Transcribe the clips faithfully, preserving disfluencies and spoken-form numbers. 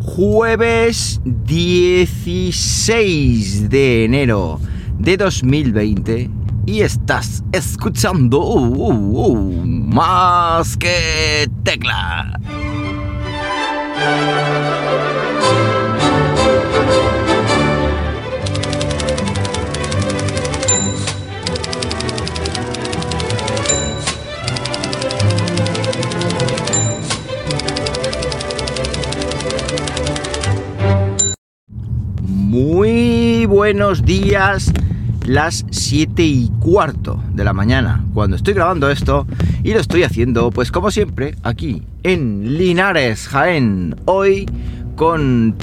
jueves dieciséis de enero de dos mil veinte y estás escuchando uh, uh, uh, Más que Tecla. Muy buenos días, las siete y cuarto de la mañana cuando estoy grabando esto, y lo estoy haciendo pues como siempre aquí en Linares, Jaén, hoy con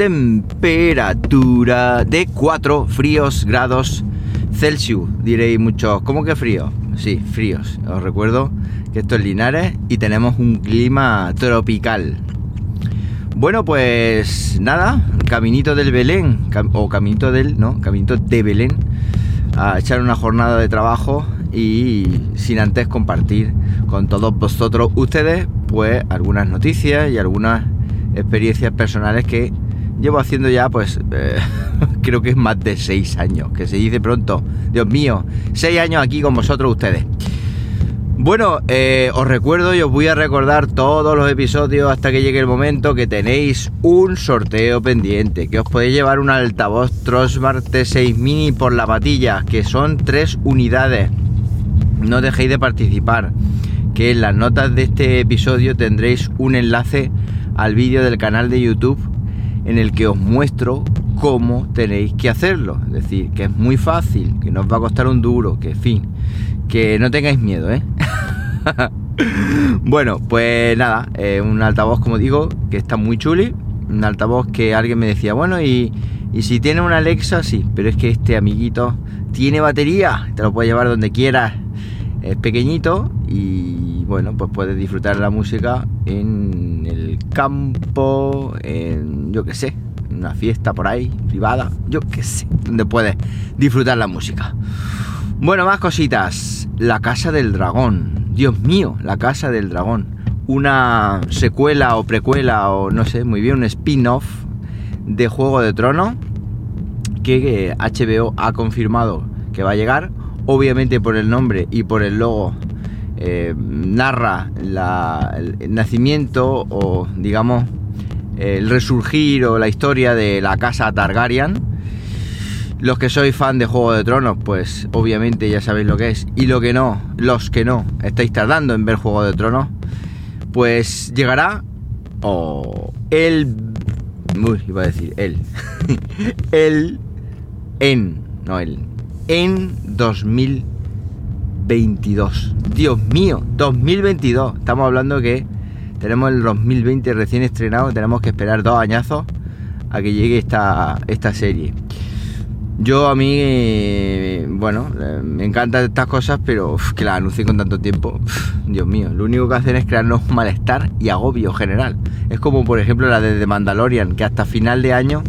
temperatura de cuatro fríos grados Celsius. Diréis muchos, ¿cómo que frío? Sí, fríos. Os recuerdo que esto es Linares y tenemos un clima tropical. Bueno, pues nada, caminito del Belén, cam- o caminito del, no, caminito de Belén, a echar una jornada de trabajo y sin antes compartir con todos vosotros, ustedes, pues algunas noticias y algunas experiencias personales que llevo haciendo ya, pues, eh, creo que es más de seis años, que se dice pronto, Dios mío, seis años aquí con vosotros ustedes. Bueno, eh, os recuerdo y os voy a recordar todos los episodios hasta que llegue el momento que tenéis un sorteo pendiente, que os podéis llevar un altavoz Trosmart T seis Mini por la patilla, que son tres unidades. No dejéis de participar, que en las notas de este episodio tendréis un enlace al vídeo del canal de YouTube en el que os muestro cómo tenéis que hacerlo. Es decir, que es muy fácil, que no os va a costar un duro, que en fin, que no tengáis miedo, ¿eh? Bueno, pues nada, eh, un altavoz, como digo, que está muy chuli. Un altavoz que alguien me decía, bueno, y, y si tiene una Alexa, sí, pero es que este amiguito tiene batería, te lo puedes llevar donde quieras. Es pequeñito y bueno, pues puedes disfrutar la música en el campo, en, yo qué sé, en una fiesta por ahí, privada, yo qué sé, donde puedes disfrutar la música. Bueno, más cositas. La Casa del Dragón. Dios mío, La Casa del Dragón. Una secuela o precuela o no sé muy bien, un spin-off de Juego de Tronos que H B O ha confirmado que va a llegar. Obviamente por el nombre y por el logo eh, narra la, el nacimiento o digamos el resurgir o la historia de la Casa Targaryen. Los que sois fan de Juego de Tronos, pues obviamente ya sabéis lo que es. Y lo que no, los que no estáis tardando en ver Juego de Tronos, pues llegará oh, el... Uy, iba a decir el. el... En... No, el... En dos mil veintidós. Dios mío, dos mil veintidós. Estamos hablando que tenemos el dos mil veinte recién estrenado. Tenemos que esperar dos añazos a que llegue esta, esta serie. Yo a mí, eh, bueno, eh, me encantan estas cosas, pero uf, que las anuncien con tanto tiempo, uf, Dios mío, lo único que hacen es crearnos malestar y agobio general. Es como por ejemplo la de The Mandalorian, que hasta final de año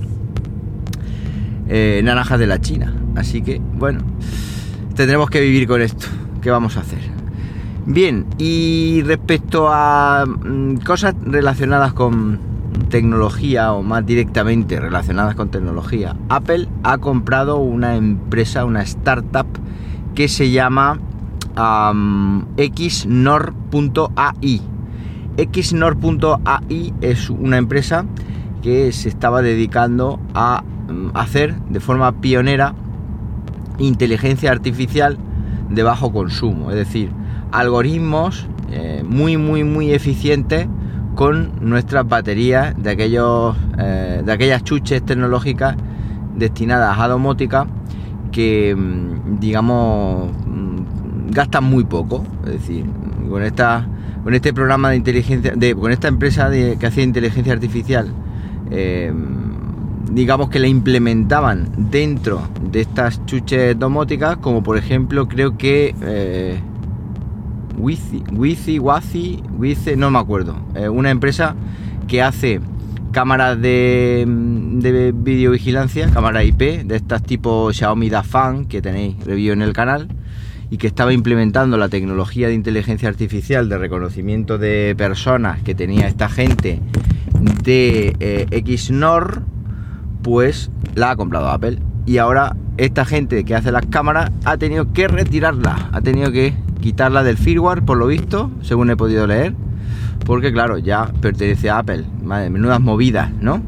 eh, naranjas de la China. Así que, bueno, tendremos que vivir con esto. ¿Qué vamos a hacer? Bien, y respecto a mm, cosas relacionadas con tecnología o más directamente relacionadas con tecnología, Apple ha comprado una empresa, una startup que se llama um, Xnor punto a i. Xnor punto a i es una empresa que se estaba dedicando a um, hacer de forma pionera inteligencia artificial de bajo consumo, es decir, algoritmos eh, muy muy muy eficientes con nuestras baterías de aquellos eh, de aquellas chuches tecnológicas destinadas a domótica que digamos gastan muy poco. Es decir, con esta con este programa de inteligencia de, con esta empresa de, que hace inteligencia artificial, eh, digamos que la implementaban dentro de estas chuches domóticas, como por ejemplo creo que eh, Wizi, Wizi, Wazi, Wizi, no me acuerdo, eh, una empresa que hace cámaras de, de videovigilancia, cámaras I P, de estas tipo Xiaomi Dafan, que tenéis review en el canal, y que estaba implementando la tecnología de inteligencia artificial de reconocimiento de personas que tenía esta gente de eh, Exynos, pues la ha comprado Apple. Y ahora esta gente que hace las cámaras ha tenido que retirarla, ha tenido que quitarla del firmware, por lo visto, según he podido leer, porque claro, ya pertenece a Apple. Madre, menudas movidas, ¿no?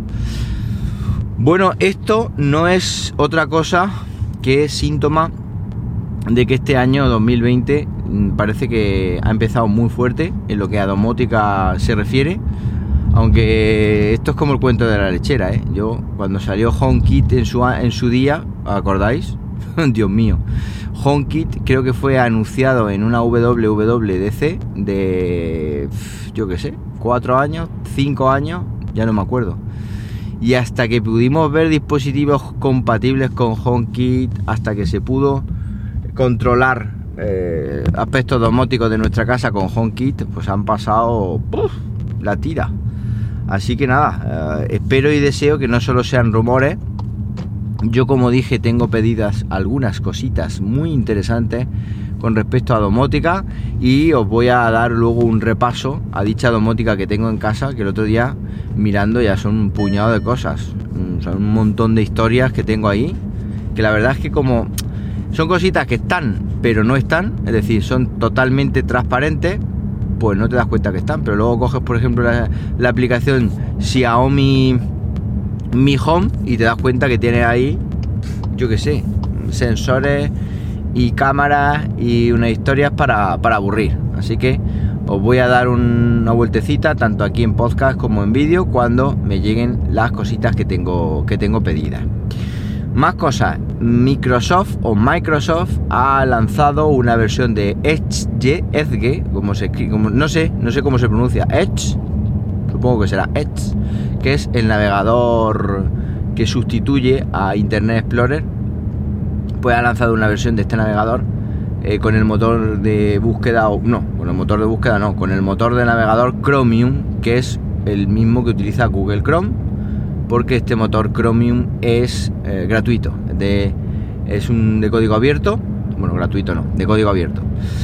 Bueno, esto no es otra cosa que síntoma de que este año dos mil veinte parece que ha empezado muy fuerte en lo que a domótica se refiere. Aunque esto es como el cuento de la lechera, ¿eh? Yo, cuando salió HomeKit en su, en su día, ¿acordáis? Dios mío. HomeKit creo que fue anunciado en una W W D C de, yo qué sé, cuatro años, cinco años, ya no me acuerdo. Y hasta que pudimos ver dispositivos compatibles con HomeKit, hasta que se pudo controlar eh, aspectos domóticos de nuestra casa con HomeKit, pues han pasado ¡puf!, la tira. Así que nada, eh, espero y deseo que no solo sean rumores. Yo, como dije, tengo pedidas algunas cositas muy interesantes con respecto a domótica, y os voy a dar luego un repaso a dicha domótica que tengo en casa, que el otro día mirando ya son un puñado de cosas, son un montón de historias que tengo ahí, que la verdad es que como son cositas que están pero no están, es decir, son totalmente transparentes, pues no te das cuenta que están. Pero luego coges, por ejemplo, la, la aplicación Xiaomi Mi Home y te das cuenta que tiene ahí, yo qué sé, sensores y cámaras y unas historias para, para aburrir. Así que os voy a dar un, una vueltecita tanto aquí en podcast como en vídeo cuando me lleguen las cositas que tengo, que tengo pedidas. Más cosas. Microsoft o Microsoft ha lanzado una versión de Edge, Edge, como se escribe, como, no sé, no sé cómo se pronuncia, Edge, supongo que será Edge, que es el navegador que sustituye a Internet Explorer. Pues ha lanzado una versión de este navegador eh, con el motor de búsqueda, o no, con el motor de búsqueda no, con el motor de navegador Chromium, que es el mismo que utiliza Google Chrome, porque este motor Chromium es eh, gratuito, de, es un de código abierto, bueno, gratuito no, de código abierto.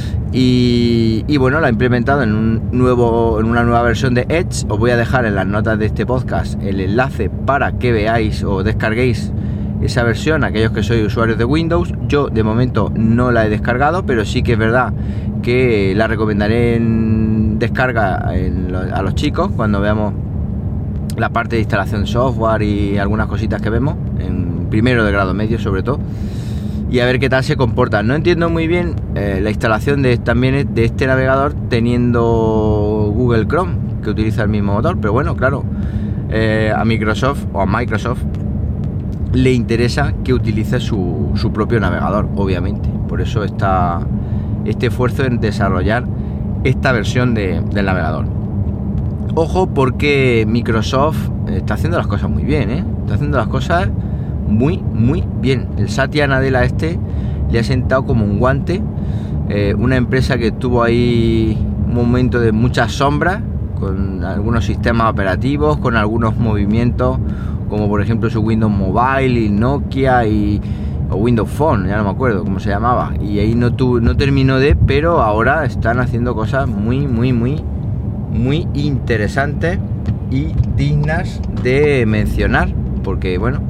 Y, y bueno, la ha implementado en un nuevo, en una nueva versión de Edge. Os voy a dejar en las notas de este podcast el enlace para que veáis o descarguéis esa versión, aquellos que sois usuarios de Windows. Yo de momento no la he descargado, pero sí que es verdad que la recomendaré en descarga en lo, a los chicos cuando veamos la parte de instalación de software y algunas cositas que vemos en primero de grado medio sobre todo, y a ver qué tal se comporta. No entiendo muy bien eh, la instalación de también de este navegador teniendo Google Chrome, que utiliza el mismo motor, pero bueno, claro, eh, a Microsoft o a Microsoft le interesa que utilice su, su propio navegador, obviamente. Por eso está este esfuerzo en desarrollar esta versión de, del navegador. Ojo, porque Microsoft está haciendo las cosas muy bien, ¿eh? Está haciendo las cosas muy, muy bien. El Satya Nadella este le ha sentado como un guante. Eh, una empresa que estuvo ahí un momento de muchas sombras, con algunos sistemas operativos, con algunos movimientos, como por ejemplo su Windows Mobile y Nokia y o Windows Phone, ya no me acuerdo cómo se llamaba. Y ahí no, tu, no terminó de, pero ahora están haciendo cosas muy, muy, muy... muy interesantes y dignas de mencionar, porque bueno,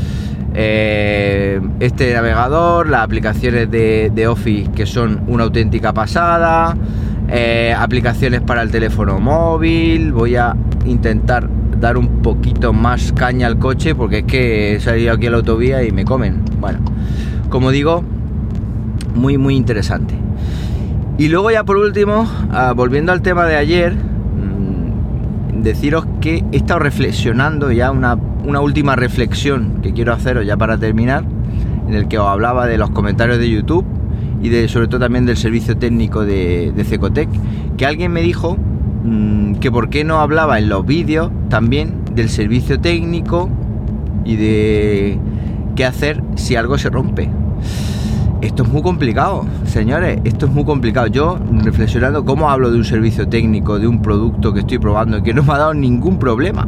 eh, este navegador, las aplicaciones de, de Office que son una auténtica pasada, eh, aplicaciones para el teléfono móvil. Voy a intentar dar un poquito más caña al coche porque es que he salido aquí a la autovía y me comen. Bueno, como digo, muy muy interesante. Y luego ya por último, uh, volviendo al tema de ayer, deciros que he estado reflexionando ya, una, una última reflexión que quiero haceros ya para terminar, en el que os hablaba de los comentarios de YouTube y de sobre todo también del servicio técnico de, de Cecotec, que alguien me dijo mmm, que por qué no hablaba en los vídeos también del servicio técnico y de qué hacer si algo se rompe. Esto es muy complicado, señores, esto es muy complicado. Yo, reflexionando cómo hablo de un servicio técnico, de un producto que estoy probando y que no me ha dado ningún problema.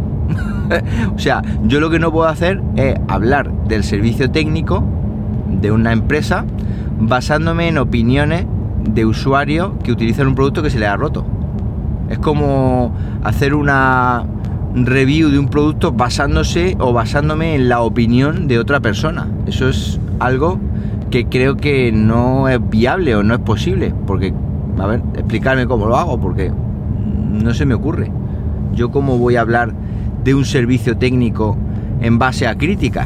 O sea, yo lo que no puedo hacer es hablar del servicio técnico de una empresa basándome en opiniones de usuarios que utilizan un producto que se les ha roto. Es como hacer una, review de un producto basándose o basándome en la opinión de otra persona. Eso es algo que creo que no es viable o no es posible, porque, a ver, explicarme cómo lo hago, porque no se me ocurre. Yo cómo voy a hablar de un servicio técnico en base a críticas.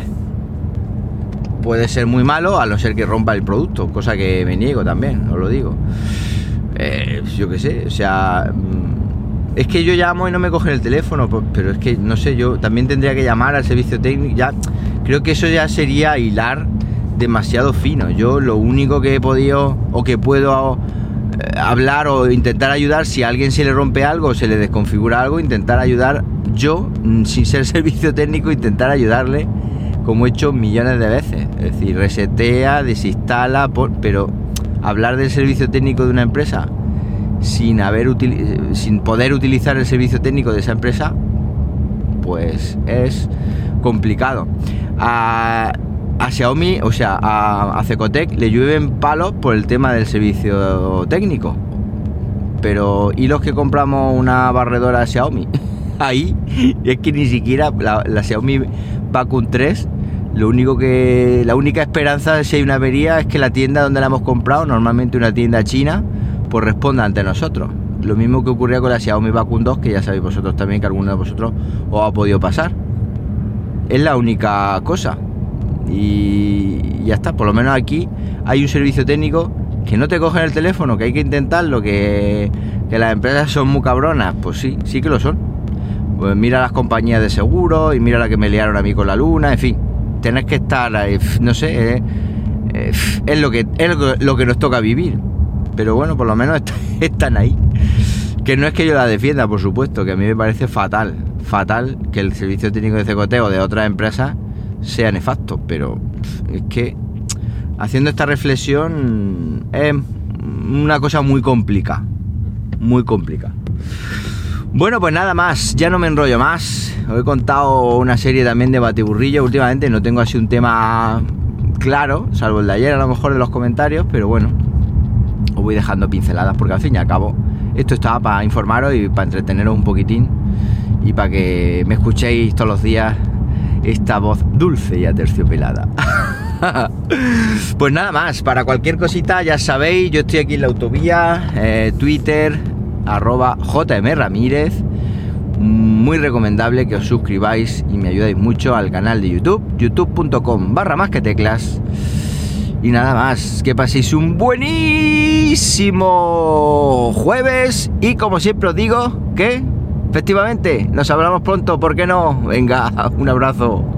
Puede ser muy malo, a no ser que rompa el producto, cosa que me niego también, os lo digo. Eh, yo qué sé, o sea, es que yo llamo y no me cogen el teléfono, pero es que no sé, yo también tendría que llamar al servicio técnico. Ya creo que eso ya sería hilar demasiado fino. Yo lo único que he podido o que puedo eh, hablar o intentar ayudar, si a alguien se le rompe algo o se le desconfigura algo, intentar ayudar yo, sin ser servicio técnico, intentar ayudarle, como he hecho millones de veces. Es decir, resetea, desinstala, por, pero hablar del servicio técnico de una empresa sin haber util, sin poder utilizar el servicio técnico de esa empresa, pues es complicado. A, a Xiaomi, o sea, a, a Cecotec le llueven palos por el tema del servicio técnico, pero ¿y los que compramos una barredora Xiaomi? Ahí es que ni siquiera la, la Xiaomi Vacuum tres, lo único que la única esperanza si hay una avería es que la tienda donde la hemos comprado, normalmente una tienda china, pues responda ante nosotros. Lo mismo que ocurría con la Xiaomi Vacuum dos, que ya sabéis vosotros también, que alguno de vosotros os ha podido pasar. Es la única cosa. Y ya está, por lo menos aquí hay un servicio técnico que no te cogen el teléfono, que hay que intentarlo, que, que las empresas son muy cabronas. Pues sí, sí que lo son. Pues mira las compañías de seguro y mira la que me liaron a mí con la luna, en fin, tenés que estar, eh, no sé, eh, eh, es lo que es lo que, lo que nos toca vivir. Pero bueno, por lo menos est- están ahí. Que no es que yo la defienda, por supuesto, que a mí me parece fatal, fatal que el servicio técnico de Cecotec o de otras empresas sea nefasto, pero es que haciendo esta reflexión es una cosa muy complicada, muy complicada. Bueno, pues nada más, ya no me enrollo más. Os he contado una serie también de batiburrillos. Últimamente no tengo así un tema claro, salvo el de ayer a lo mejor de los comentarios, pero bueno, os voy dejando pinceladas porque al fin y al cabo esto estaba para informaros y para entreteneros un poquitín y para que me escuchéis todos los días esta voz dulce y aterciopelada. Pues nada más, para cualquier cosita ya sabéis, yo estoy aquí en la autovía, eh, Twitter, arroba jmramírez. Muy recomendable que os suscribáis y me ayudáis mucho al canal de YouTube, youtube.com barra más que teclas. Y nada más, que paséis un buenísimo jueves y como siempre os digo, que efectivamente nos hablamos pronto, ¿por qué no? Venga, un abrazo.